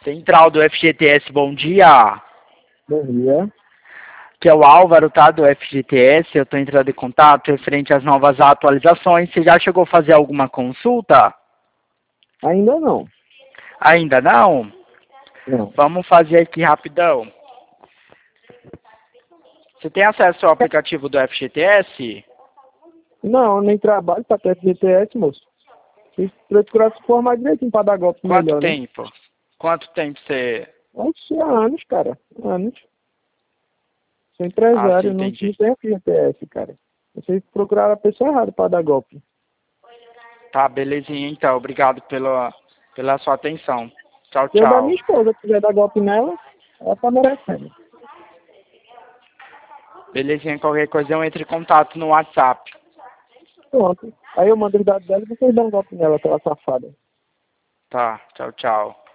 Central do FGTS, bom dia. Bom dia. Que é o Álvaro, tá, do FGTS. Eu estou entrando em contato referente às novas atualizações. Você já chegou a fazer alguma consulta? Ainda não. Ainda não? Não. Vamos fazer aqui rapidão. Você tem acesso ao aplicativo do FGTS? Não, nem trabalho para ter FGTS, moço. Se procurar se formar direitinho para dar golpe Quanto melhor, né? tempo? Quanto tempo você... Oxe, há anos, cara. Anos. Sou Ah, sim, empresário, não entendi. tenho FGTS, cara. Vocês procuraram a pessoa errada para dar golpe. Tá, belezinha então. Obrigado pela sua atenção. Tchau, Se eu da tchau. minha esposa quiser dar golpe nela, ela tá merecendo. Belezinha, qualquer coisa eu entro em contato no WhatsApp. Pronto. Aí eu mando os dados dela e vocês dão um golpe nela, aquela safada. Tá, tchau, tchau.